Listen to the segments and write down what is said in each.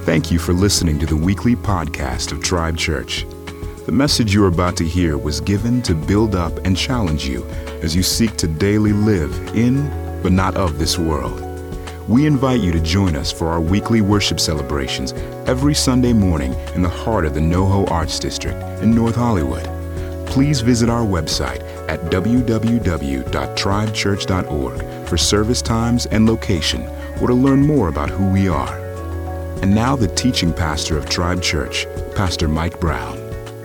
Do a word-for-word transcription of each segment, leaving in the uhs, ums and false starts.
Thank you for listening to the weekly podcast of Tribe Church. The message you are about to hear was given to build up and challenge you as you seek to daily live in, but not of this world. We invite you to join us for our weekly worship celebrations every Sunday morning in the heart of the NoHo Arts District in North Hollywood. Please visit our website at w w w dot tribe church dot org for service times and location, or to learn more about who we are. And now the teaching pastor of Tribe Church, Pastor Mike Brown.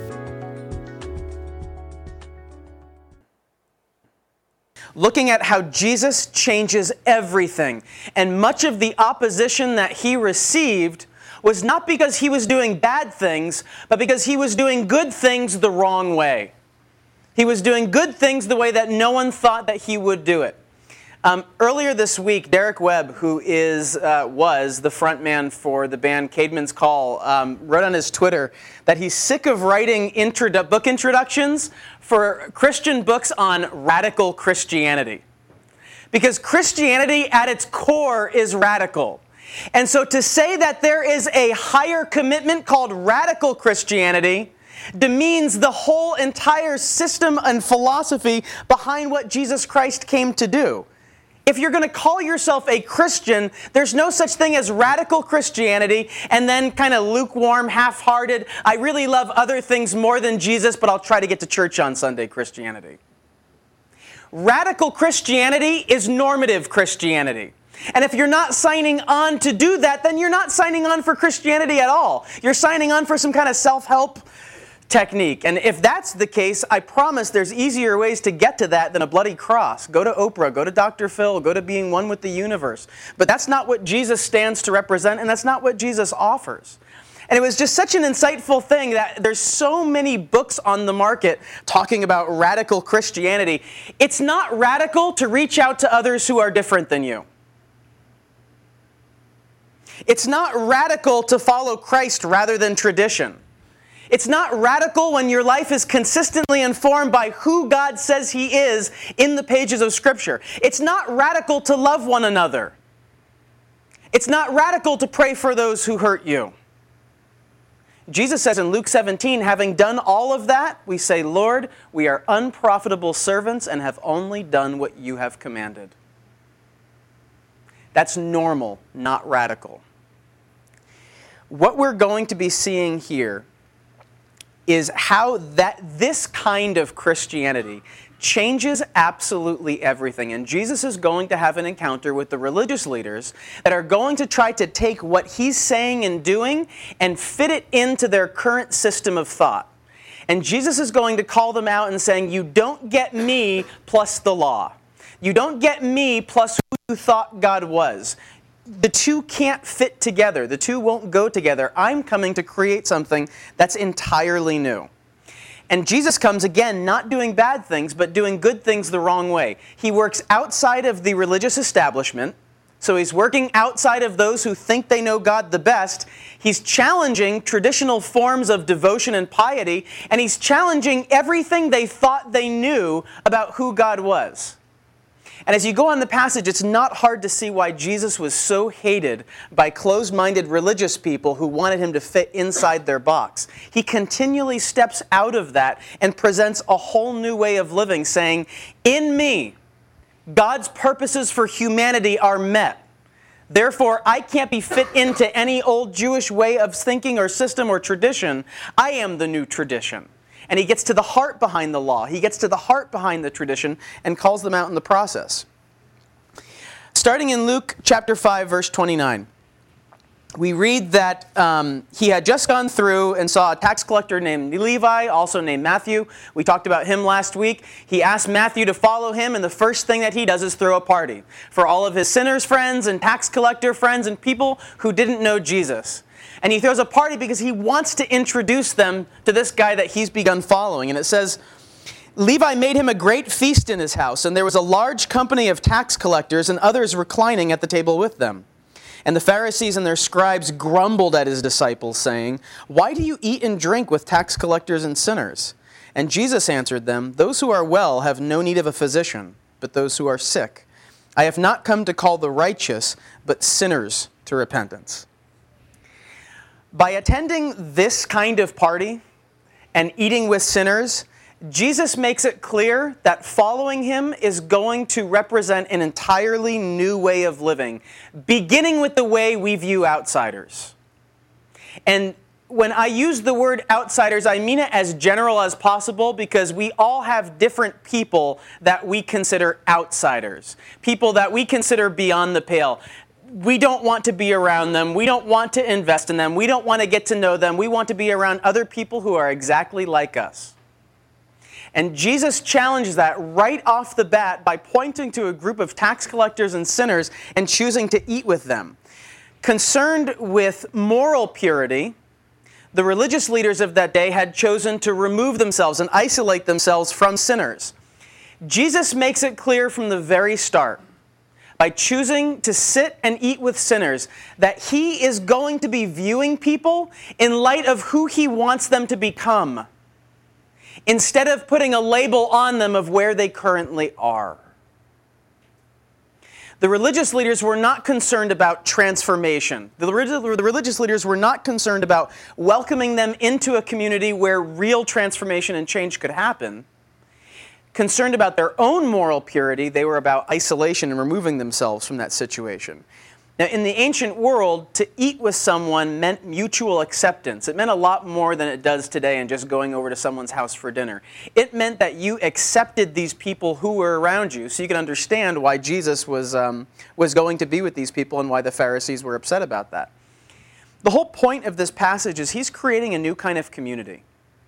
Looking at how Jesus changes everything. And much of the opposition that he received was not because he was doing bad things, but because he was doing good things the wrong way. He was doing good things the way that no one thought that he would do it. Um, earlier this week, Derek Webb, who is uh, was the frontman for the band Caedmon's Call, um, wrote on his Twitter that he's sick of writing introdu- book introductions for Christian books on radical Christianity. Because Christianity at its core is radical. And so to say that there is a higher commitment called radical Christianity demeans the whole entire system and philosophy behind what Jesus Christ came to do. If you're going to call yourself a Christian, there's no such thing as radical Christianity and then kind of lukewarm, half-hearted, I really love other things more than Jesus, but I'll try to get to church on Sunday Christianity. Radical Christianity is normative Christianity. And if you're not signing on to do that, then you're not signing on for Christianity at all. You're signing on for some kind of self-help technique. And if that's the case, I promise there's easier ways to get to that than a bloody cross. Go to Oprah, go to Doctor Phil, go to being one with the universe. But that's not what Jesus stands to represent, and that's not what Jesus offers. And it was just such an insightful thing that there's so many books on the market talking about radical Christianity. It's not radical to reach out to others who are different than you. It's not radical to follow Christ rather than tradition. It's not radical when your life is consistently informed by who God says He is in the pages of Scripture. It's not radical to love one another. It's not radical to pray for those who hurt you. Jesus says in Luke seventeen, having done all of that, we say, Lord, we are unprofitable servants and have only done what you have commanded. That's normal, not radical. What we're going to be seeing here is how that this kind of Christianity changes absolutely everything. And Jesus is going to have an encounter with the religious leaders that are going to try to take what he's saying and doing and fit it into their current system of thought. And Jesus is going to call them out and saying, you don't get me plus the law. You don't get me plus who you thought God was. The two can't fit together. The two won't go together. I'm coming to create something that's entirely new. And Jesus comes, again, not doing bad things, but doing good things the wrong way. He works outside of the religious establishment, so he's working outside of those who think they know God the best. He's challenging traditional forms of devotion and piety, and he's challenging everything they thought they knew about who God was. And as you go on the passage, it's not hard to see why Jesus was so hated by closed-minded religious people who wanted him to fit inside their box. He continually steps out of that and presents a whole new way of living, saying, in me, God's purposes for humanity are met. Therefore, I can't be fit into any old Jewish way of thinking or system or tradition. I am the new tradition. And he gets to the heart behind the law. He gets to the heart behind the tradition and calls them out in the process. Starting in Luke chapter five, verse twenty-nine, we read that um, he had just gone through and saw a tax collector named Levi, also named Matthew. We talked about him last week. He asked Matthew to follow him, and the first thing that he does is throw a party for all of his sinners friends and tax collector friends and people who didn't know Jesus. And he throws a party because he wants to introduce them to this guy that he's begun following. And it says, Levi made him a great feast in his house, and there was a large company of tax collectors and others reclining at the table with them. And the Pharisees and their scribes grumbled at his disciples, saying, why do you eat and drink with tax collectors and sinners? And Jesus answered them, those who are well have no need of a physician, but those who are sick. I have not come to call the righteous, but sinners to repentance. By attending this kind of party and eating with sinners, Jesus makes it clear that following him is going to represent an entirely new way of living, beginning with the way we view outsiders. And when I use the word outsiders, I mean it as general as possible because we all have different people that we consider outsiders, people that we consider beyond the pale. We don't want to be around them. We don't want to invest in them. We don't want to get to know them. We want to be around other people who are exactly like us. And Jesus challenges that right off the bat by pointing to a group of tax collectors and sinners and choosing to eat with them. Concerned with moral purity, the religious leaders of that day had chosen to remove themselves and isolate themselves from sinners. Jesus makes it clear from the very start, by choosing to sit and eat with sinners, that he is going to be viewing people in light of who he wants them to become, instead of putting a label on them of where they currently are. The religious leaders were not concerned about transformation. The religious leaders were not concerned about welcoming them into a community where real transformation and change could happen. Concerned about their own moral purity, they were about isolation and removing themselves from that situation. Now, in the ancient world, to eat with someone meant mutual acceptance. It meant a lot more than it does today in just going over to someone's house for dinner. It meant that you accepted these people who were around you, so you can understand why Jesus was, um, was going to be with these people and why the Pharisees were upset about that. The whole point of this passage is he's creating a new kind of community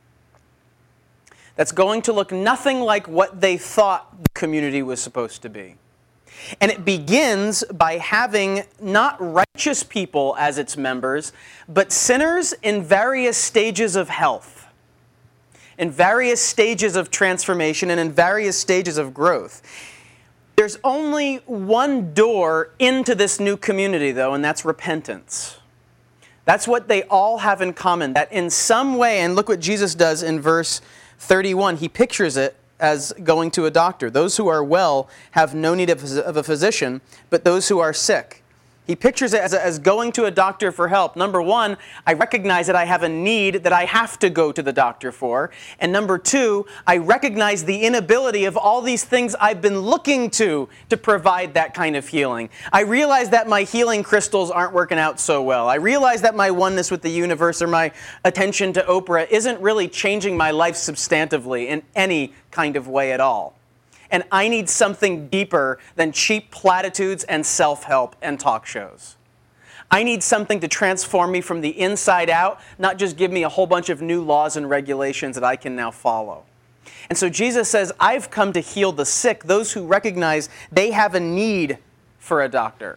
that's going to look nothing like what they thought the community was supposed to be. And it begins by having not righteous people as its members, but sinners in various stages of health, in various stages of transformation, and in various stages of growth. There's only one door into this new community, though, and that's repentance. That's what they all have in common, that in some way, and look what Jesus does in verse thirty-one, he pictures it as going to a doctor. Those who are well have no need of a physician, but those who are sick. He pictures it as, as going to a doctor for help. Number one, I recognize that I have a need that I have to go to the doctor for. And number two, I recognize the inability of all these things I've been looking to to provide that kind of healing. I realize that my healing crystals aren't working out so well. I realize that my oneness with the universe or my attention to Oprah isn't really changing my life substantively in any kind of way at all. And I need something deeper than cheap platitudes and self-help and talk shows. I need something to transform me from the inside out, not just give me a whole bunch of new laws and regulations that I can now follow. And so Jesus says, I've come to heal the sick, those who recognize they have a need for a doctor.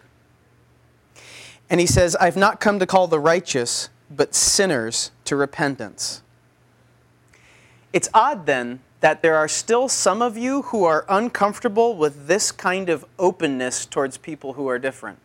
And he says, I've not come to call the righteous, but sinners to repentance. It's odd then that there are still some of you who are uncomfortable with this kind of openness towards people who are different.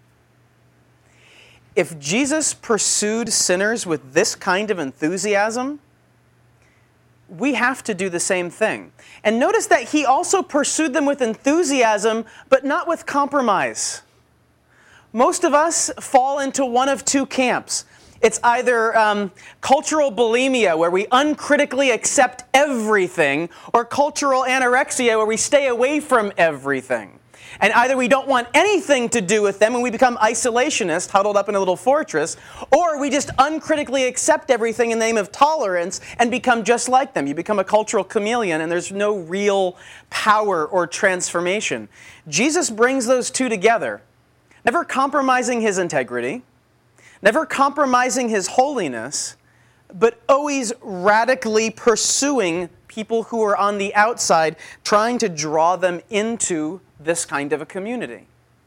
If Jesus pursued sinners with this kind of enthusiasm, we have to do the same thing. And notice that he also pursued them with enthusiasm, but not with compromise. Most of us fall into one of two camps. It's either um, cultural bulimia, where we uncritically accept everything, or cultural anorexia, where we stay away from everything. And either we don't want anything to do with them and we become isolationists, huddled up in a little fortress, or we just uncritically accept everything in the name of tolerance and become just like them. You become a cultural chameleon and there's no real power or transformation. Jesus brings those two together, never compromising his integrity, never compromising his holiness, but always radically pursuing people who are on the outside, trying to draw them into this kind of a community.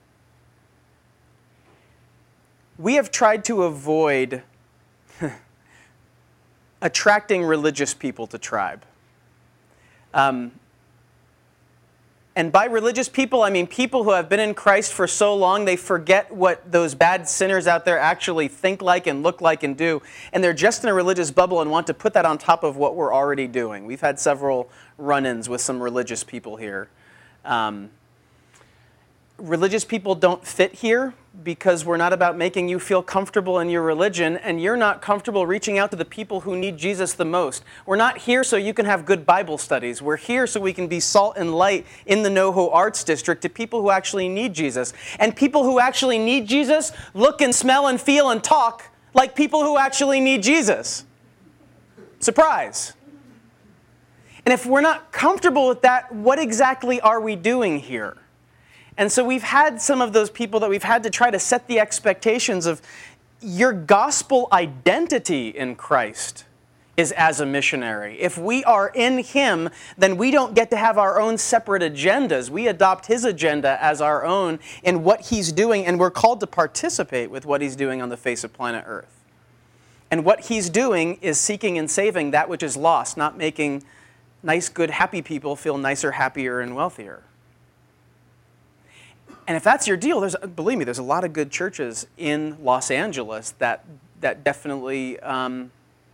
We have tried to avoid attracting religious people to Tribe. Um, And by religious people, I mean people who have been in Christ for so long, they forget what those bad sinners out there actually think like and look like and do. And they're just in a religious bubble and want to put that on top of what we're already doing. We've had several run-ins with some religious people here. Um, religious people don't fit here because we're not about making you feel comfortable in your religion, and you're not comfortable reaching out to the people who need Jesus the most. We're not here so you can have good Bible studies. We're here so we can be salt and light in the NoHo Arts District to people who actually need Jesus. And people who actually need Jesus look and smell and feel and talk like people who actually need Jesus. Surprise. And if we're not comfortable with that, what exactly are we doing here? And so we've had some of those people that we've had to try to set the expectations of your gospel identity in Christ is as a missionary. If we are in Him, then we don't get to have our own separate agendas. We adopt His agenda as our own in what He's doing, and we're called to participate with what He's doing on the face of planet Earth. And what He's doing is seeking and saving that which is lost, not making nice, good, happy people feel nicer, happier, and wealthier. And if that's your deal, there's, believe me, there's a lot of good churches in Los Angeles that, that definitely um,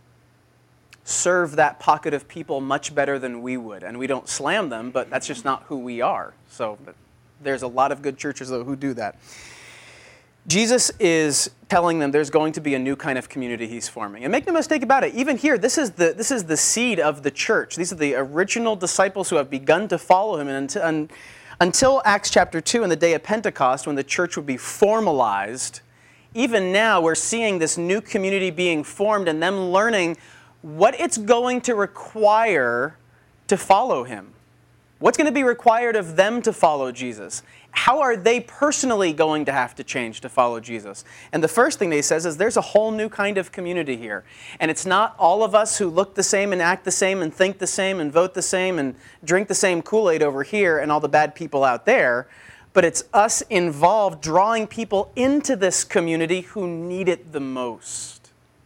serve that pocket of people much better than we would. And we don't slam them, but that's just not who we are. So there's a lot of good churches, though, who do that. Jesus is telling them there's going to be a new kind of community He's forming. And make no mistake about it, even here, this is the, this is the seed of the church. These are the original disciples who have begun to follow Him. And until, and, until Acts chapter two and the day of Pentecost, when the church would be formalized, even now we're seeing this new community being formed and them learning what it's going to require to follow Him. What's going to be required of them to follow Jesus? How are they personally going to have to change to follow Jesus? And the first thing they says is there's a whole new kind of community here. And it's not all of us who look the same and act the same and think the same and vote the same and drink the same Kool-Aid over here and all the bad people out there, but it's us involved drawing people into this community who need it the most.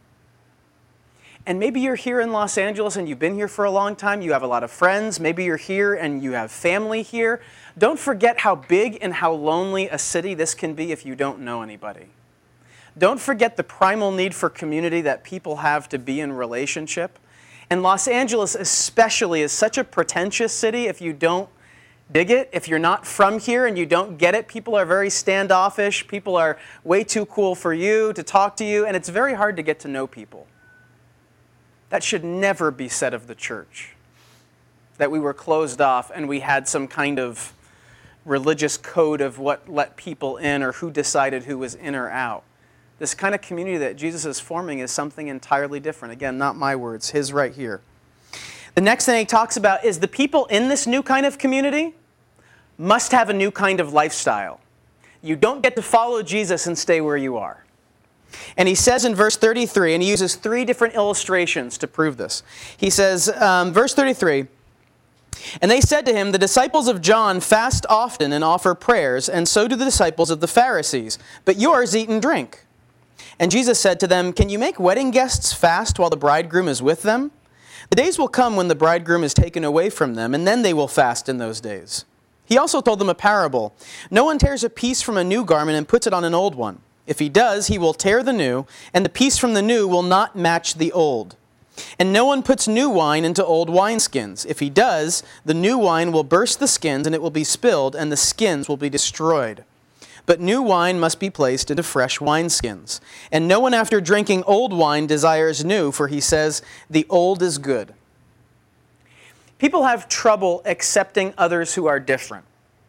And maybe you're here in Los Angeles and you've been here for a long time. You have a lot of friends. Maybe you're here and you have family here. Don't forget how big and how lonely a city this can be if you don't know anybody. Don't forget the primal need for community that people have to be in relationship. And Los Angeles especially is such a pretentious city if you don't dig it. If you're not from here and you don't get it, people are very standoffish. People are way too cool for you to talk to you, and it's very hard to get to know people. That should never be said of the church, that we were closed off and we had some kind of religious code of what let people in or who decided who was in or out. This kind of community that Jesus is forming is something entirely different. Again, not my words, His right here. The next thing He talks about is the people in this new kind of community must have a new kind of lifestyle. You don't get to follow Jesus and stay where you are. And He says in verse thirty-three, and He uses three different illustrations to prove this. He says, um, verse thirty-three, and they said to Him, the disciples of John fast often and offer prayers, and so do the disciples of the Pharisees, but yours eat and drink. And Jesus said to them, can you make wedding guests fast while the bridegroom is with them? The days will come when the bridegroom is taken away from them, and then they will fast in those days. He also told them a parable. No one tears a piece from a new garment and puts it on an old one. If he does, he will tear the new, and the piece from the new will not match the old. And no one puts new wine into old wineskins. If he does, the new wine will burst the skins, and it will be spilled, and the skins will be destroyed. But new wine must be placed into fresh wineskins. And no one after drinking old wine desires new, for he says, the old is good. People have trouble accepting others who are different.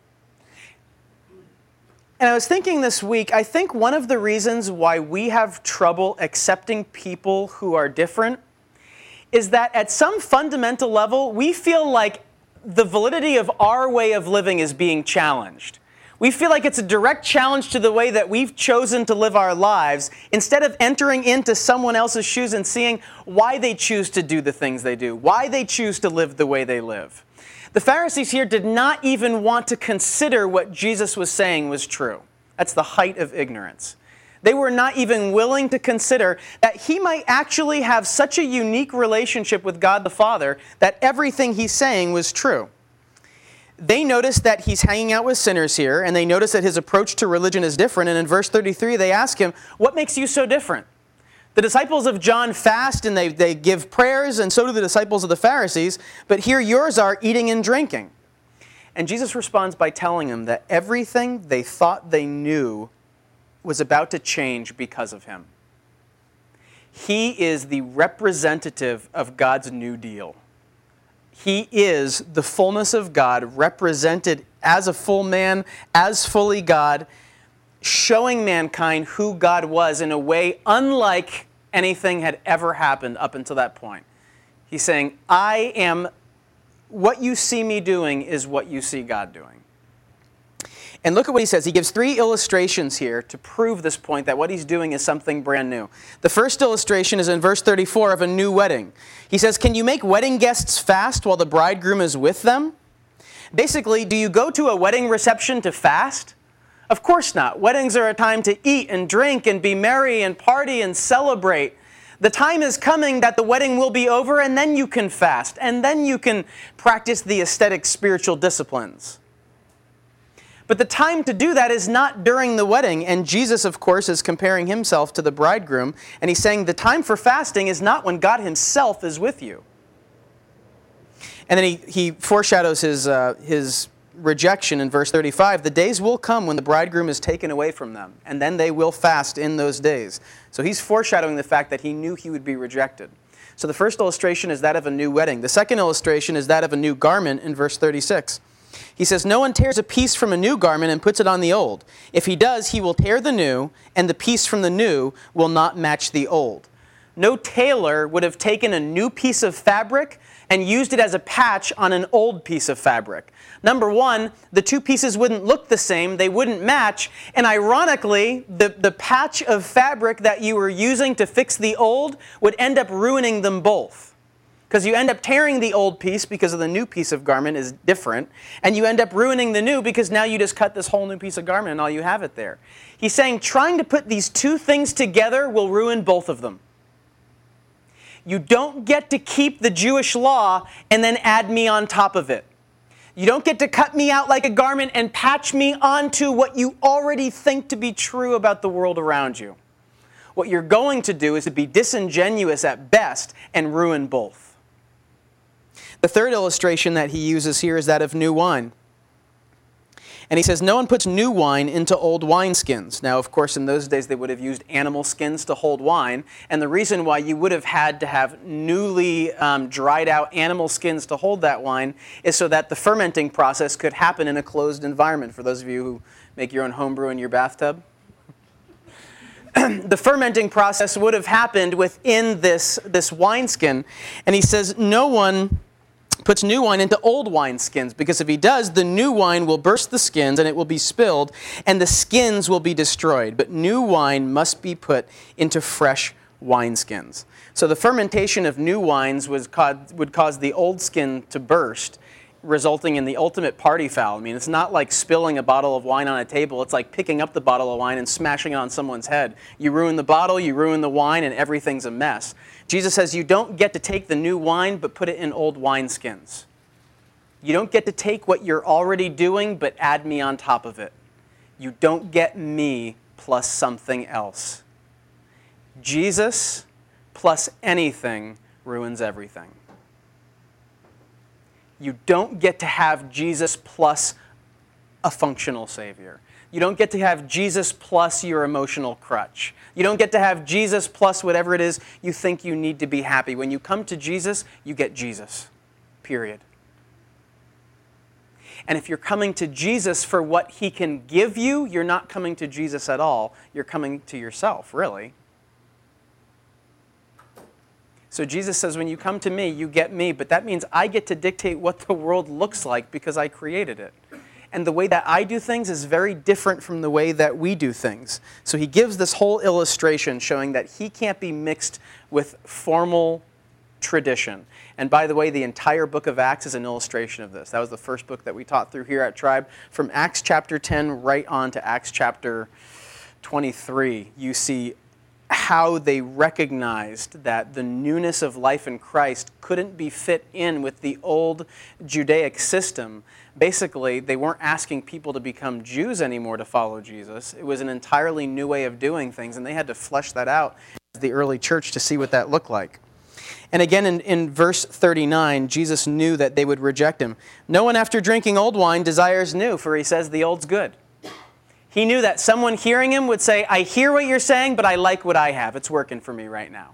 And I was thinking this week, I think one of the reasons why we have trouble accepting people who are different is that at some fundamental level, we feel like the validity of our way of living is being challenged. We feel like it's a direct challenge to the way that we've chosen to live our lives, instead of entering into someone else's shoes and seeing why they choose to do the things they do, why they choose to live the way they live. The Pharisees here did not even want to consider what Jesus was saying was true. That's the height of ignorance. They were not even willing to consider that He might actually have such a unique relationship with God the Father that everything He's saying was true. They notice that He's hanging out with sinners here, and they notice that His approach to religion is different. And in verse thirty-three, they ask Him, what makes you so different? The disciples of John fast and they, they give prayers, and so do the disciples of the Pharisees, but here yours are eating and drinking. And Jesus responds by telling them that everything they thought they knew was about to change because of him. He is the representative of God's new deal. He is the fullness of God represented as a full man, as fully God, showing mankind who God was in a way unlike anything had ever happened up until that point. He's saying, I am, what you see me doing is what you see God doing. And look at what he says. He gives three illustrations here to prove this point that what he's doing is something brand new. The first illustration is in verse thirty-four of a new wedding. He says, can you make wedding guests fast while the bridegroom is with them? Basically, do you go to a wedding reception to fast? Of course not. Weddings are a time to eat and drink and be merry and party and celebrate. The time is coming that the wedding will be over, and then you can fast, and then you can practice the aesthetic spiritual disciplines. But the time to do that is not during the wedding, and Jesus, of course, is comparing himself to the bridegroom, and he's saying the time for fasting is not when God himself is with you. And then he, he foreshadows his, uh, his rejection in verse thirty-five. The days will come when the bridegroom is taken away from them, and then they will fast in those days. So he's foreshadowing the fact that he knew he would be rejected. So the first illustration is that of a new wedding. The second illustration is that of a new garment in verse thirty-six. He says, no one tears a piece from a new garment and puts it on the old. If he does, he will tear the new, and the piece from the new will not match the old. No tailor would have taken a new piece of fabric and used it as a patch on an old piece of fabric. Number one, the two pieces wouldn't look the same, they wouldn't match, and ironically, the, the patch of fabric that you were using to fix the old would end up ruining them both. Because you end up tearing the old piece because of the new piece of garment is different, and you end up ruining the new because now you just cut this whole new piece of garment and all you have it there. He's saying trying to put these two things together will ruin both of them. You don't get to keep the Jewish law and then add me on top of it. You don't get to cut me out like a garment and patch me onto what you already think to be true about the world around you. What you're going to do is to be disingenuous at best and ruin both. The third illustration that he uses here is that of new wine. And he says, no one puts new wine into old wineskins. Now, of course, in those days, they would have used animal skins to hold wine. And the reason why you would have had to have newly um, dried out animal skins to hold that wine is so that the fermenting process could happen in a closed environment. For those of you who make your own homebrew in your bathtub. The fermenting process would have happened within this, this wineskin. And he says, no one puts new wine into old wineskins, because if he does, the new wine will burst the skins and it will be spilled, and the skins will be destroyed. But new wine must be put into fresh wineskins. So the fermentation of new wines was cause, would cause the old skin to burst, resulting in the ultimate party foul. I mean, it's not like spilling a bottle of wine on a table. It's like picking up the bottle of wine and smashing it on someone's head. You ruin the bottle, you ruin the wine, and everything's a mess. Jesus says you don't get to take the new wine but put it in old wineskins. You don't get to take what you're already doing but add me on top of it. You don't get me plus something else. Jesus plus anything ruins everything. You don't get to have Jesus plus a functional Savior. You don't get to have Jesus plus your emotional crutch. You don't get to have Jesus plus whatever it is you think you need to be happy. When you come to Jesus, you get Jesus, period. And if you're coming to Jesus for what he can give you, you're not coming to Jesus at all. You're coming to yourself, really. So Jesus says, when you come to me, you get me, but that means I get to dictate what the world looks like because I created it. And the way that I do things is very different from the way that we do things. So he gives this whole illustration showing that he can't be mixed with formal tradition. And by the way, the entire book of Acts is an illustration of this. That was the first book that we taught through here at Tribe. From Acts chapter ten right on to Acts chapter twenty-three, you see how they recognized that the newness of life in Christ couldn't be fit in with the old Judaic system. Basically, they weren't asking people to become Jews anymore to follow Jesus. It was an entirely new way of doing things, and they had to flesh that out as the early church to see what that looked like. And again, in, in verse thirty-nine, Jesus knew that they would reject him. No one after drinking old wine desires new, for he says the old's good. He knew that someone hearing him would say, I hear what you're saying, but I like what I have. It's working for me right now.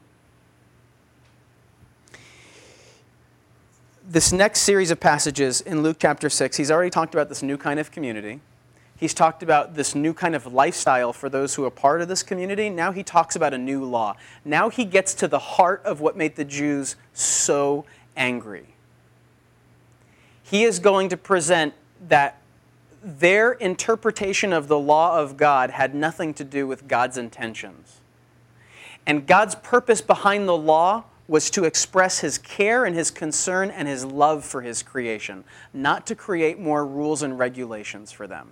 This next series of passages in Luke chapter six, he's already talked about this new kind of community. He's talked about this new kind of lifestyle for those who are part of this community. Now he talks about a new law. Now he gets to the heart of what made the Jews so angry. He is going to present that their interpretation of the law of God had nothing to do with God's intentions. And God's purpose behind the law was to express his care and his concern and his love for his creation, not to create more rules and regulations for them.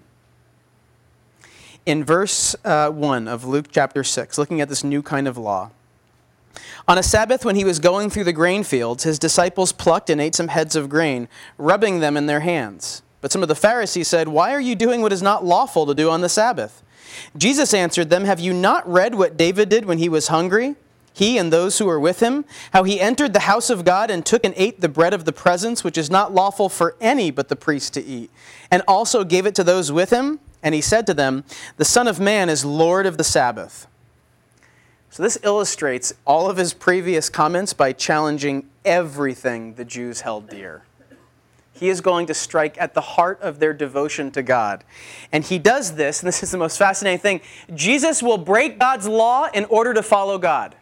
In verse uh, one of Luke chapter six, looking at this new kind of law, on a Sabbath when he was going through the grain fields, his disciples plucked and ate some heads of grain, rubbing them in their hands. But some of the Pharisees said, why are you doing what is not lawful to do on the Sabbath? Jesus answered them, have you not read what David did when he was hungry, he and those who were with him, how he entered the house of God and took and ate the bread of the presence, which is not lawful for any but the priest to eat, and also gave it to those with him? And he said to them, the Son of Man is Lord of the Sabbath. So this illustrates all of his previous comments by challenging everything the Jews held dear. He is going to strike at the heart of their devotion to God. And he does this, and this is the most fascinating thing, Jesus will break God's law in order to follow God.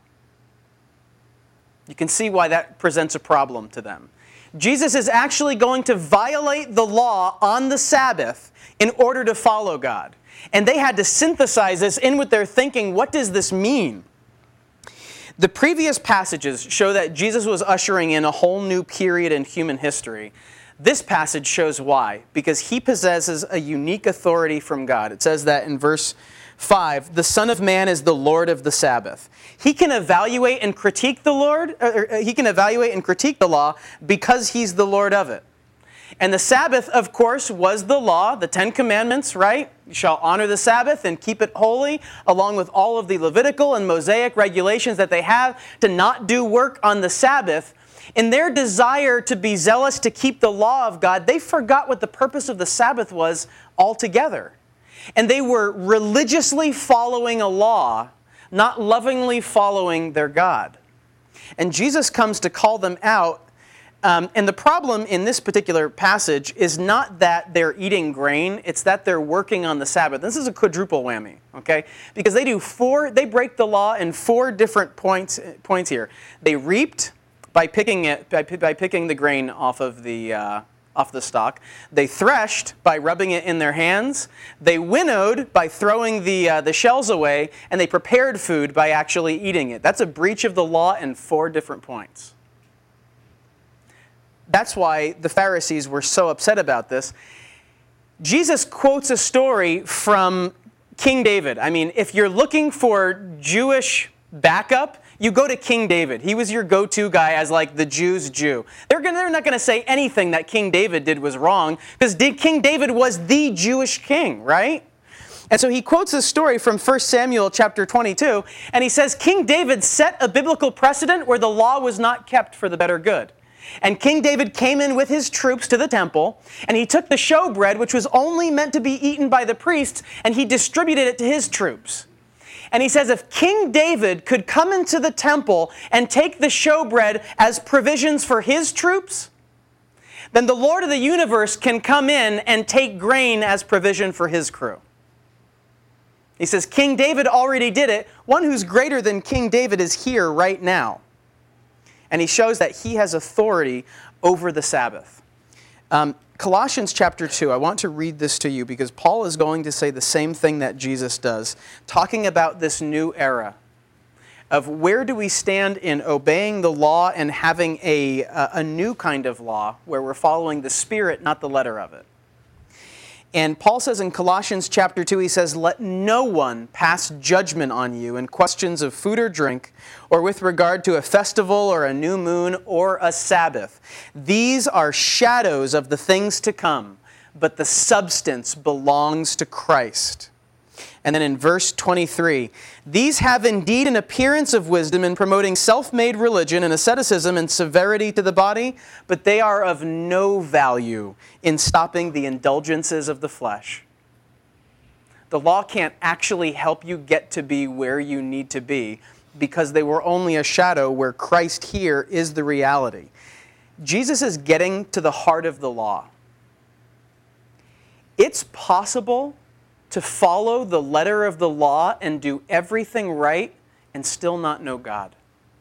You can see why that presents a problem to them. Jesus is actually going to violate the law on the Sabbath in order to follow God. And they had to synthesize this in with their thinking, what does this mean? The previous passages show that Jesus was ushering in a whole new period in human history. This passage shows why, because he possesses a unique authority from God. It says that in verse five, the Son of Man is the Lord of the Sabbath. He can evaluate and critique the Lord, or he can evaluate and critique the law because he's the Lord of it. And the Sabbath, of course, was the law, the Ten Commandments, right? You shall honor the Sabbath and keep it holy, along with all of the Levitical and Mosaic regulations that they have to not do work on the Sabbath. In their desire to be zealous to keep the law of God, they forgot what the purpose of the Sabbath was altogether. And they were religiously following a law, not lovingly following their God. And Jesus comes to call them out. Um, and the problem in this particular passage is not that they're eating grain, it's that they're working on the Sabbath. This is a quadruple whammy, okay? Because they do four, they break the law in four different points, points here. They reaped by picking it, by, by picking the grain off of the uh, off the stalk. They threshed by rubbing it in their hands. They winnowed by throwing the uh, the shells away, and they prepared food by actually eating it. That's a breach of the law in four different points. That's why the Pharisees were so upset about this. Jesus quotes a story from King David. I mean, if you're looking for Jewish backup, you go to King David. He was your go-to guy as like the Jews' Jew. They're, gonna, they're not going to say anything that King David did was wrong, because King David was the Jewish king, right? And so he quotes this story from First Samuel chapter twenty-two, and he says, King David set a biblical precedent where the law was not kept for the better good. And King David came in with his troops to the temple, and he took the showbread, which was only meant to be eaten by the priests, and he distributed it to his troops. And he says if King David could come into the temple and take the showbread as provisions for his troops, then the Lord of the universe can come in and take grain as provision for his crew. He says King David already did it. One who's greater than King David is here right now. And he shows that he has authority over the Sabbath. Um, Colossians chapter two, I want to read this to you because Paul is going to say the same thing that Jesus does, talking about this new era of where do we stand in obeying the law and having a, a, a new kind of law where we're following the spirit, not the letter of it. And Paul says in Colossians chapter two, he says, let no one pass judgment on you in questions of food or drink, or with regard to a festival or a new moon or a Sabbath. These are shadows of the things to come, but the substance belongs to Christ. And then in verse twenty-three, these have indeed an appearance of wisdom in promoting self-made religion and asceticism and severity to the body, but they are of no value in stopping the indulgences of the flesh. The law can't actually help you get to be where you need to be because they were only a shadow where Christ here is the reality. Jesus is getting to the heart of the law. It's possible to follow the letter of the law and do everything right and still not know God.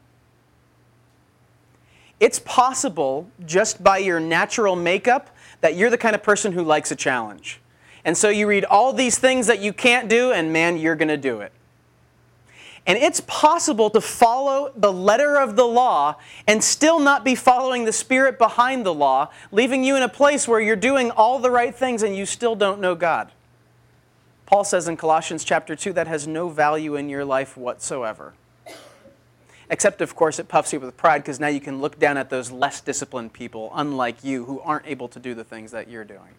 It's possible, just by your natural makeup, that you're the kind of person who likes a challenge. And so you read all these things that you can't do, and man, you're going to do it. And it's possible to follow the letter of the law and still not be following the Spirit behind the law, leaving you in a place where you're doing all the right things and you still don't know God. Paul says in Colossians chapter two that has no value in your life whatsoever. Except, of course, it puffs you with pride because now you can look down at those less disciplined people, unlike you, who aren't able to do the things that you're doing.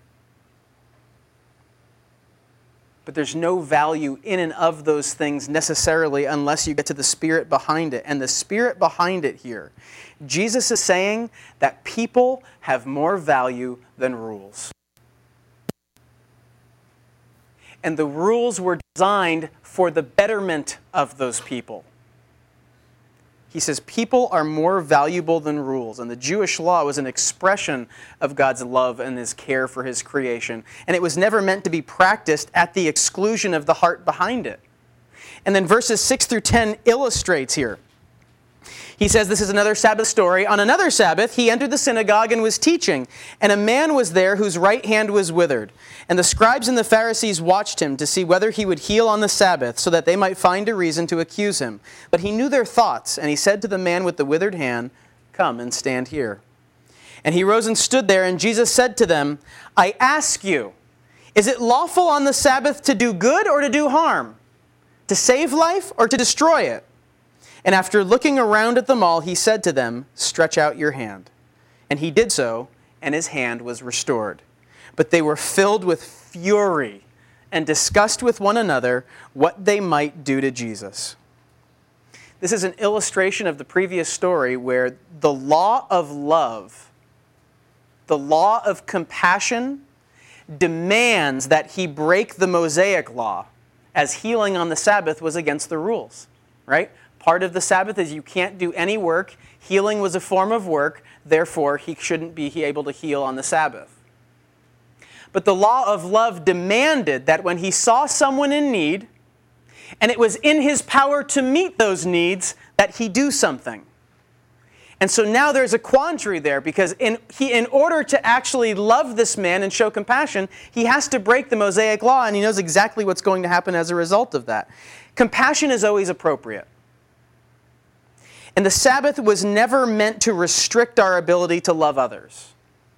But there's no value in and of those things necessarily unless you get to the Spirit behind it. And the Spirit behind it here, Jesus is saying that people have more value than rules. And the rules were designed for the betterment of those people. He says people are more valuable than rules. And the Jewish law was an expression of God's love and His care for His creation. And it was never meant to be practiced at the exclusion of the heart behind it. And then verses six through ten illustrates here. He says, this is another Sabbath story. On another Sabbath, he entered the synagogue and was teaching. And a man was there whose right hand was withered. And the scribes and the Pharisees watched him to see whether he would heal on the Sabbath, so that they might find a reason to accuse him. But he knew their thoughts, and he said to the man with the withered hand, come and stand here. And he rose and stood there, and Jesus said to them, I ask you, is it lawful on the Sabbath to do good or to do harm? To save life or to destroy it? And after looking around at them all, he said to them, stretch out your hand. And he did so, and his hand was restored. But they were filled with fury and discussed with one another what they might do to Jesus. This is an illustration of the previous story where the law of love, the law of compassion, demands that he break the Mosaic law, as healing on the Sabbath was against the rules, right? Part of the Sabbath is you can't do any work. Healing was a form of work. Therefore, he shouldn't be able to heal on the Sabbath. But the law of love demanded that when he saw someone in need, and it was in his power to meet those needs, that he do something. And so now there's a quandary there, because in, he, in order to actually love this man and show compassion, he has to break the Mosaic law, and he knows exactly what's going to happen as a result of that. Compassion is always appropriate. And the Sabbath was never meant to restrict our ability to love others.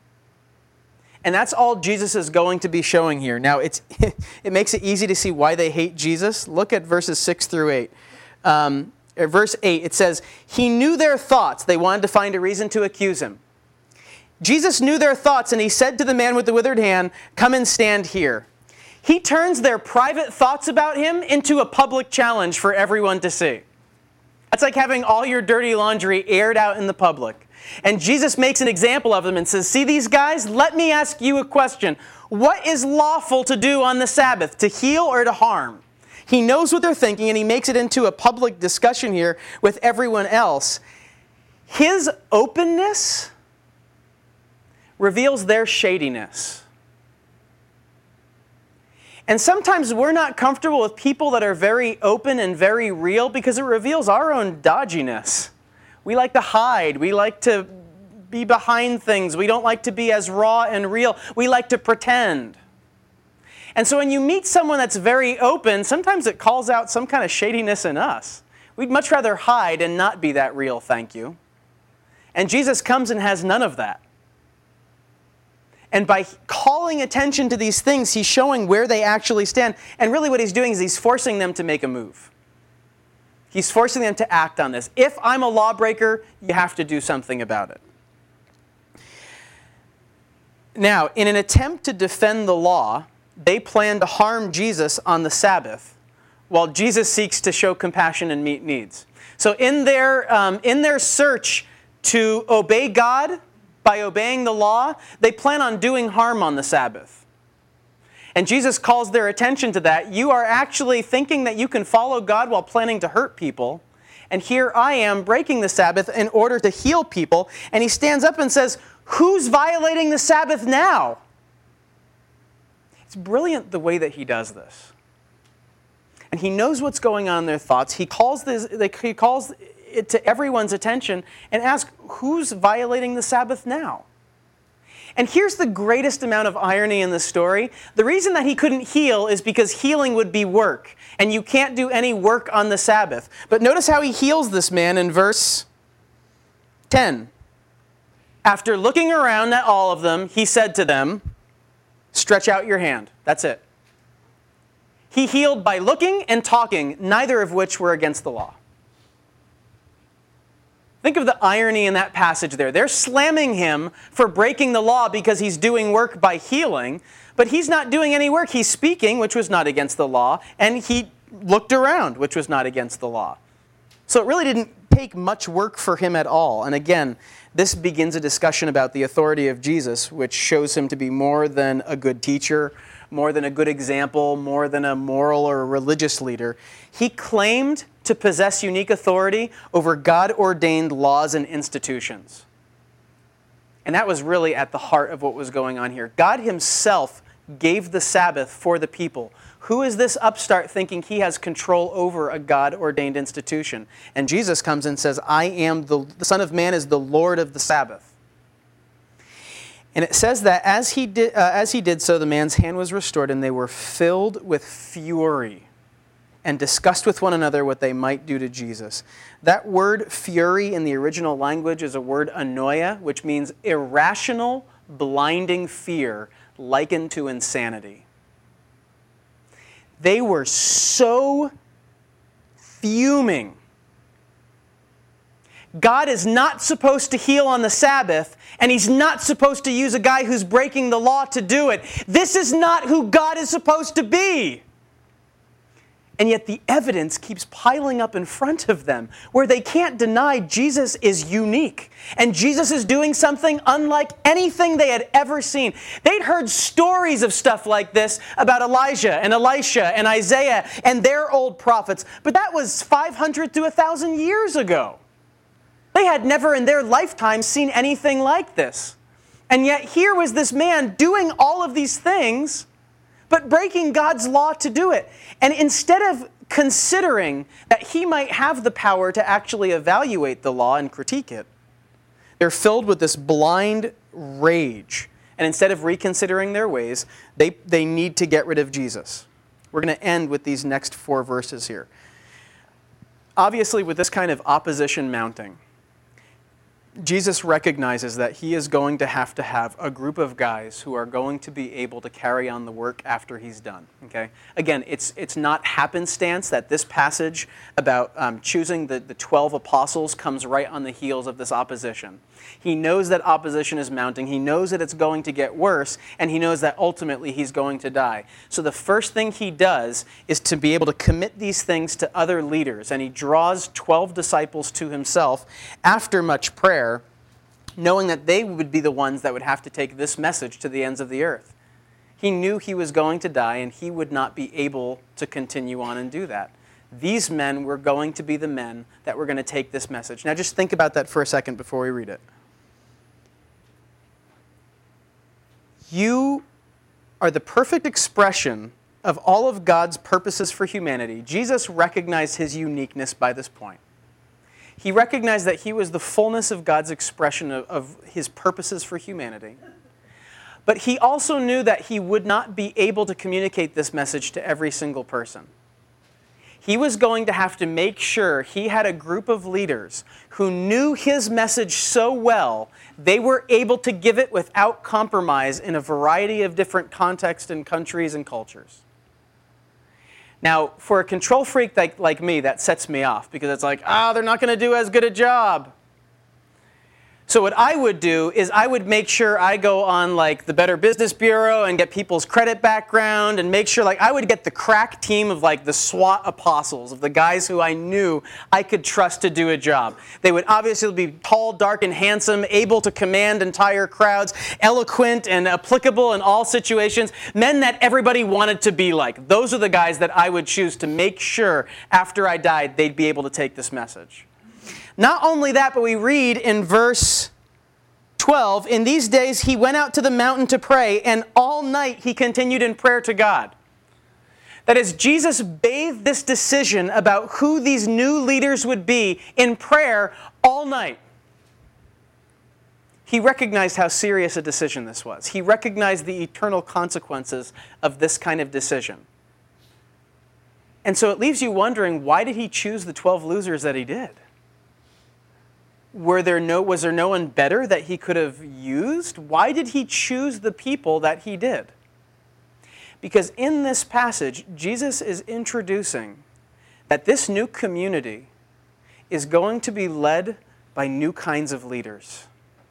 And that's all Jesus is going to be showing here. Now, it's, it makes it easy to see why they hate Jesus. Look at verses six through eight. Um, verse eight, it says, he knew their thoughts. They wanted to find a reason to accuse him. Jesus knew their thoughts, and he said to the man with the withered hand, come and stand here. He turns their private thoughts about him into a public challenge for everyone to see. That's like having all your dirty laundry aired out in the public. And Jesus makes an example of them and says, see these guys? Let me ask you a question. What is lawful to do on the Sabbath, to heal or to harm? He knows what they're thinking, and he makes it into a public discussion here with everyone else. His openness reveals their shadiness. And sometimes we're not comfortable with people that are very open and very real because it reveals our own dodginess. We like to hide. We like to be behind things. We don't like to be as raw and real. We like to pretend. And so when you meet someone that's very open, sometimes it calls out some kind of shadiness in us. We'd much rather hide and not be that real, thank you. And Jesus comes and has none of that. And by calling attention to these things, he's showing where they actually stand. And really what he's doing is he's forcing them to make a move. He's forcing them to act on this. If I'm a lawbreaker, you have to do something about it. Now, in an attempt to defend the law, they plan to harm Jesus on the Sabbath, while Jesus seeks to show compassion and meet needs. So in their, um, in their search to obey God, by obeying the law, they plan on doing harm on the Sabbath. And Jesus calls their attention to that. You are actually thinking that you can follow God while planning to hurt people. And here I am breaking the Sabbath in order to heal people. And he stands up and says, who's violating the Sabbath now? It's brilliant the way that he does this. And he knows what's going on in their thoughts. He calls this, he calls it to everyone's attention and asks, who's violating the Sabbath now? And here's the greatest amount of irony in the story. The reason that he couldn't heal is because healing would be work. And you can't do any work on the Sabbath. But notice how he heals this man in verse ten. After looking around at all of them, he said to them, stretch out your hand. That's it. He healed by looking and talking, neither of which were against the law. Think of the irony in that passage there. They're slamming him for breaking the law because he's doing work by healing, but he's not doing any work. He's speaking, which was not against the law, and he looked around, which was not against the law. So it really didn't take much work for him at all. And again, this begins a discussion about the authority of Jesus, which shows him to be more than a good teacher, more than a good example, more than a moral or a religious leader. He claimed to possess unique authority over God-ordained laws and institutions. And that was really at the heart of what was going on here. God himself gave the Sabbath for the people. Who is this upstart thinking he has control over a God-ordained institution? And Jesus comes and says, I am the, the Son of Man is the Lord of the Sabbath. And it says that as he did, uh, as he did so, the man's hand was restored, and they were filled with fury and discussed with one another what they might do to Jesus. That word fury in the original language is a word anoia, which means irrational, blinding fear likened to insanity. They were so fuming. God is not supposed to heal on the Sabbath, and he's not supposed to use a guy who's breaking the law to do it. This is not who God is supposed to be. And yet the evidence keeps piling up in front of them, where they can't deny Jesus is unique. And Jesus is doing something unlike anything they had ever seen. They'd heard stories of stuff like this about Elijah and Elisha and Isaiah and their old prophets, but that was five hundred to one thousand years ago. They had never in their lifetime seen anything like this. And yet here was this man doing all of these things, but breaking God's law to do it. And instead of considering that he might have the power to actually evaluate the law and critique it, they're filled with this blind rage. And instead of reconsidering their ways, they, they need to get rid of Jesus. We're going to end with these next four verses here. Obviously, with this kind of opposition mounting, Jesus recognizes that he is going to have to have a group of guys who are going to be able to carry on the work after he's done. Okay? Again, it's it's not happenstance that this passage about um, choosing the, the twelve apostles comes right on the heels of this opposition. He knows that opposition is mounting. He knows that it's going to get worse, and he knows that ultimately he's going to die. So the first thing he does is to be able to commit these things to other leaders, and he draws twelve disciples to himself after much prayer, knowing that they would be the ones that would have to take this message to the ends of the earth. He knew he was going to die, and he would not be able to continue on and do that. These men were going to be the men that were going to take this message. Now just think about that for a second before we read it. You are the perfect expression of all of God's purposes for humanity. Jesus recognized his uniqueness by this point. He recognized that he was the fullness of God's expression of, of his purposes for humanity. But he also knew that he would not be able to communicate this message to every single person. He was going to have to make sure he had a group of leaders who knew his message so well, they were able to give it without compromise in a variety of different contexts and countries and cultures. Now, for a control freak like, like me, that sets me off because it's like, ah, oh, they're not going to do as good a job. So what I would do is I would make sure I go on like the Better Business Bureau and get people's credit background and make sure like I would get the crack team of like the SWAT apostles, of the guys who I knew I could trust to do a job. They would obviously be tall, dark, and handsome, able to command entire crowds, eloquent and applicable in all situations, men that everybody wanted to be like. Those are the guys that I would choose to make sure after I died they'd be able to take this message. Not only that, but we read in verse twelve, in these days he went out to the mountain to pray, and all night he continued in prayer to God. That is, Jesus bathed this decision about who these new leaders would be in prayer all night. He recognized how serious a decision this was. He recognized the eternal consequences of this kind of decision. And so it leaves you wondering, why did he choose the twelve losers that he did? Were there no, was there no one better that he could have used? Why did he choose the people that he did? Because in this passage, Jesus is introducing that this new community is going to be led by new kinds of leaders.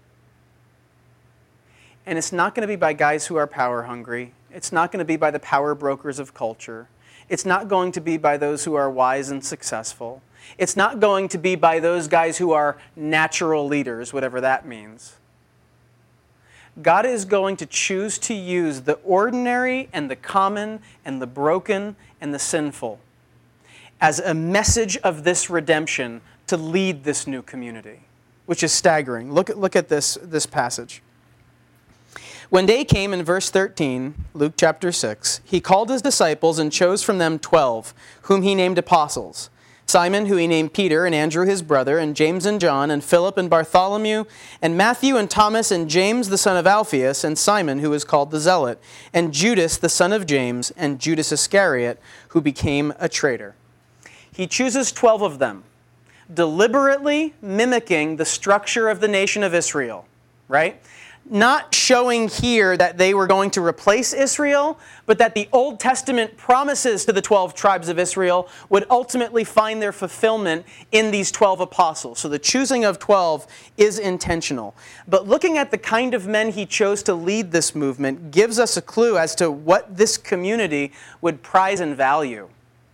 And it's not going to be by guys who are power hungry. It's not going to be by the power brokers of culture. It's not going to be by those who are wise and successful. It's not going to be by those guys who are natural leaders, whatever that means. God is going to choose to use the ordinary and the common and the broken and the sinful as a message of this redemption to lead this new community, which is staggering. Look at, look at this, this passage. When day came, in verse thirteen, Luke chapter six, he called his disciples and chose from them twelve, whom he named apostles. Simon, who he named Peter, and Andrew his brother, and James and John, and Philip and Bartholomew, and Matthew and Thomas, and James the son of Alphaeus, and Simon, who is called the Zealot, and Judas the son of James, and Judas Iscariot, who became a traitor. He chooses twelve of them, deliberately mimicking the structure of the nation of Israel, right? Not showing here that they were going to replace Israel, but that the Old Testament promises to the twelve tribes of Israel would ultimately find their fulfillment in these twelve apostles. So the choosing of twelve is intentional. But looking at the kind of men he chose to lead this movement gives us a clue as to what this community would prize and value.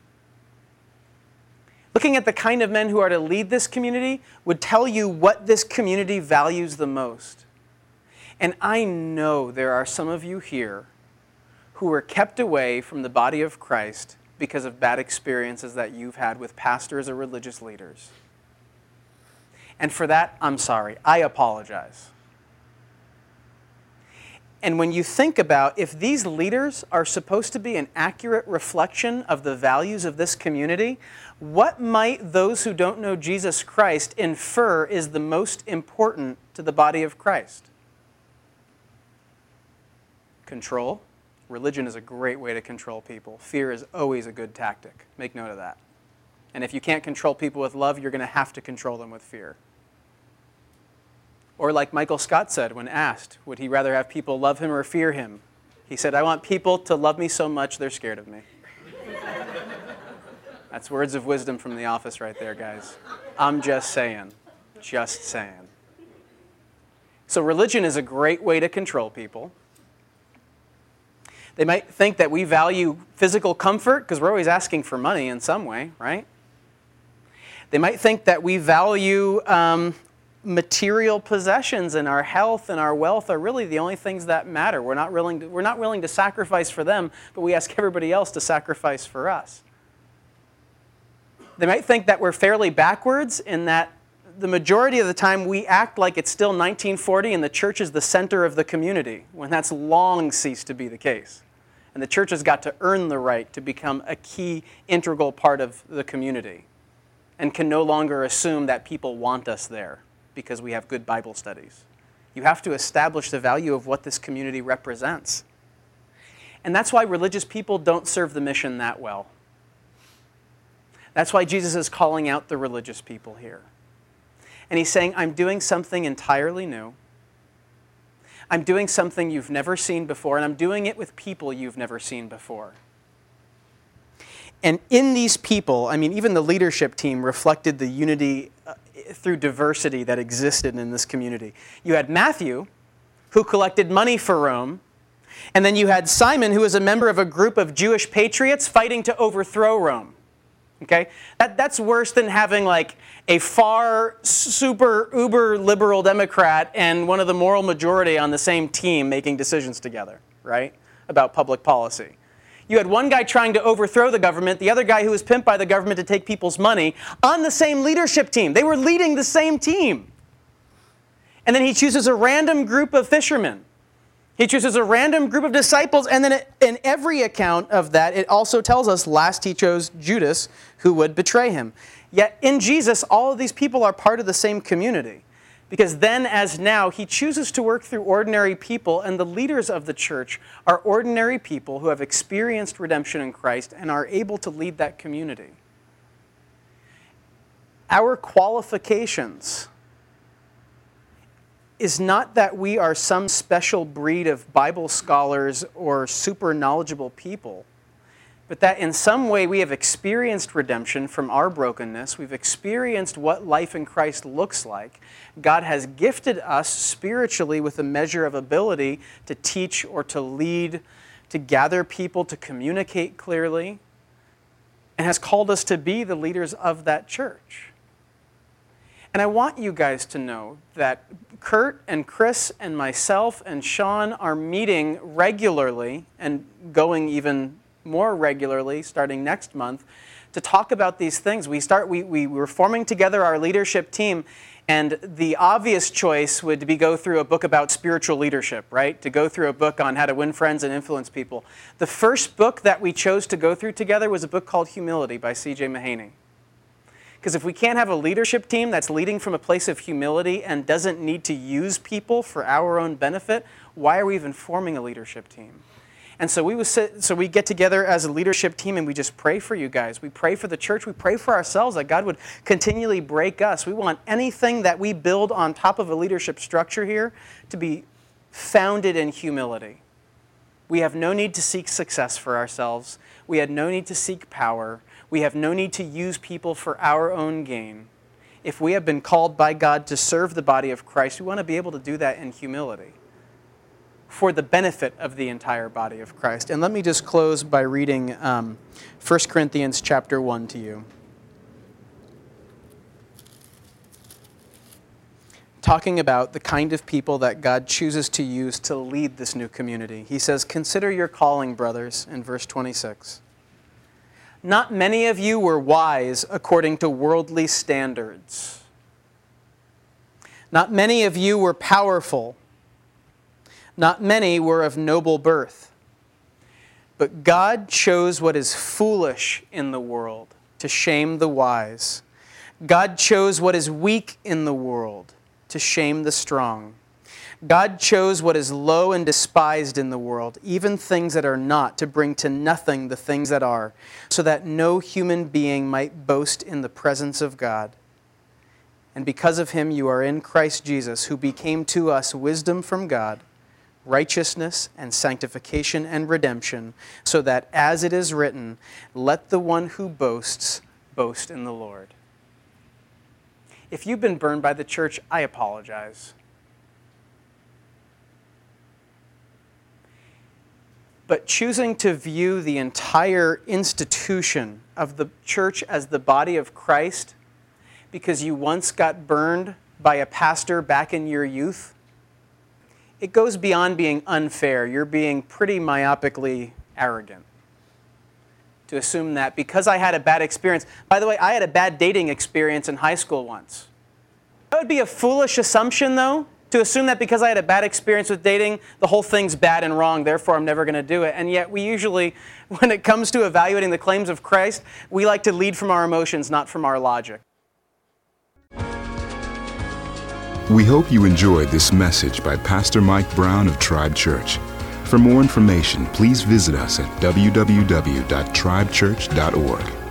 Looking at the kind of men who are to lead this community would tell you what this community values the most. And I know there are some of you here who were kept away from the body of Christ because of bad experiences that you've had with pastors or religious leaders. And for that, I'm sorry. I apologize. And when you think about if these leaders are supposed to be an accurate reflection of the values of this community, what might those who don't know Jesus Christ infer is the most important to the body of Christ? Control. Religion is a great way to control people. Fear is always a good tactic. Make note of that. And if you can't control people with love, you're going to have to control them with fear. Or like Michael Scott said when asked, would he rather have people love him or fear him? He said, I want people to love me so much they're scared of me. That's words of wisdom from The Office right there, guys. I'm just saying. Just saying. So religion is a great way to control people. They might think that we value physical comfort because we're always asking for money in some way, right? They might think that we value um, material possessions, and our health and our wealth are really the only things that matter. We're not willing to, we're not willing to sacrifice for them, but we ask everybody else to sacrifice for us. They might think that we're fairly backwards in that the majority of the time we act like it's still nineteen forty and the church is the center of the community, when that's long ceased to be the case. And the church has got to earn the right to become a key, integral part of the community and can no longer assume that people want us there because we have good Bible studies. You have to establish the value of what this community represents. And that's why religious people don't serve the mission that well. That's why Jesus is calling out the religious people here. And he's saying, I'm doing something entirely new. I'm doing something you've never seen before, and I'm doing it with people you've never seen before. And in these people, I mean, even the leadership team reflected the unity uh, through diversity that existed in this community. You had Matthew, who collected money for Rome, and then you had Simon, who was a member of a group of Jewish patriots fighting to overthrow Rome. Okay? That, that's worse than having like a far, super, uber liberal Democrat and one of the moral majority on the same team making decisions together, right, about public policy. You had one guy trying to overthrow the government, the other guy who was pimped by the government to take people's money on the same leadership team. They were leading the same team. And then he chooses a random group of fishermen. He chooses a random group of disciples, and then it, in every account of that, it also tells us last he chose Judas, who would betray him. Yet in Jesus, all of these people are part of the same community. Because then, as now, he chooses to work through ordinary people, and the leaders of the church are ordinary people who have experienced redemption in Christ and are able to lead that community. Our qualifications is not that we are some special breed of Bible scholars or super knowledgeable people, but that in some way we have experienced redemption from our brokenness. We've experienced what life in Christ looks like. God has gifted us spiritually with a measure of ability to teach or to lead, to gather people, to communicate clearly, and has called us to be the leaders of that church. And I want you guys to know that Kurt and Chris and myself and Sean are meeting regularly and going even more regularly starting next month to talk about these things. We start. We, we were forming together our leadership team, and the obvious choice would be go through a book about spiritual leadership, right? To go through a book on how to win friends and influence people. The first book that we chose to go through together was a book called Humility by C J Mahaney. Because if we can't have a leadership team that's leading from a place of humility and doesn't need to use people for our own benefit, why are we even forming a leadership team? And so we would sit, so we get together as a leadership team and we just pray for you guys. We pray for the church. We pray for ourselves that God would continually break us. We want anything that we build on top of a leadership structure here to be founded in humility. We have no need to seek success for ourselves. We had no need to seek power. We have no need to use people for our own gain. If we have been called by God to serve the body of Christ, we want to be able to do that in humility for the benefit of the entire body of Christ. And let me just close by reading um, First Corinthians chapter one to you. Talking about the kind of people that God chooses to use to lead this new community. He says, "Consider your calling, brothers," in verse twenty-six. "Not many of you were wise according to worldly standards. Not many of you were powerful. Not many were of noble birth. But God chose what is foolish in the world to shame the wise. God chose what is weak in the world to shame the strong. God chose what is low and despised in the world, even things that are not, to bring to nothing the things that are, so that no human being might boast in the presence of God. And because of him you are in Christ Jesus, who became to us wisdom from God, righteousness and sanctification and redemption, so that, as it is written, let the one who boasts boast in the Lord." If you've been burned by the church, I apologize. But choosing to view the entire institution of the church as the body of Christ because you once got burned by a pastor back in your youth, it goes beyond being unfair. You're being pretty myopically arrogant to assume that because I had a bad experience. By the way, I had a bad dating experience in high school once. That would be a foolish assumption, though, to assume that because I had a bad experience with dating, the whole thing's bad and wrong, therefore I'm never going to do it. And yet we usually, when it comes to evaluating the claims of Christ, we like to lead from our emotions, not from our logic. We hope you enjoyed this message by Pastor Mike Brown of Tribe Church. For more information, please visit us at w w w dot tribe church dot org.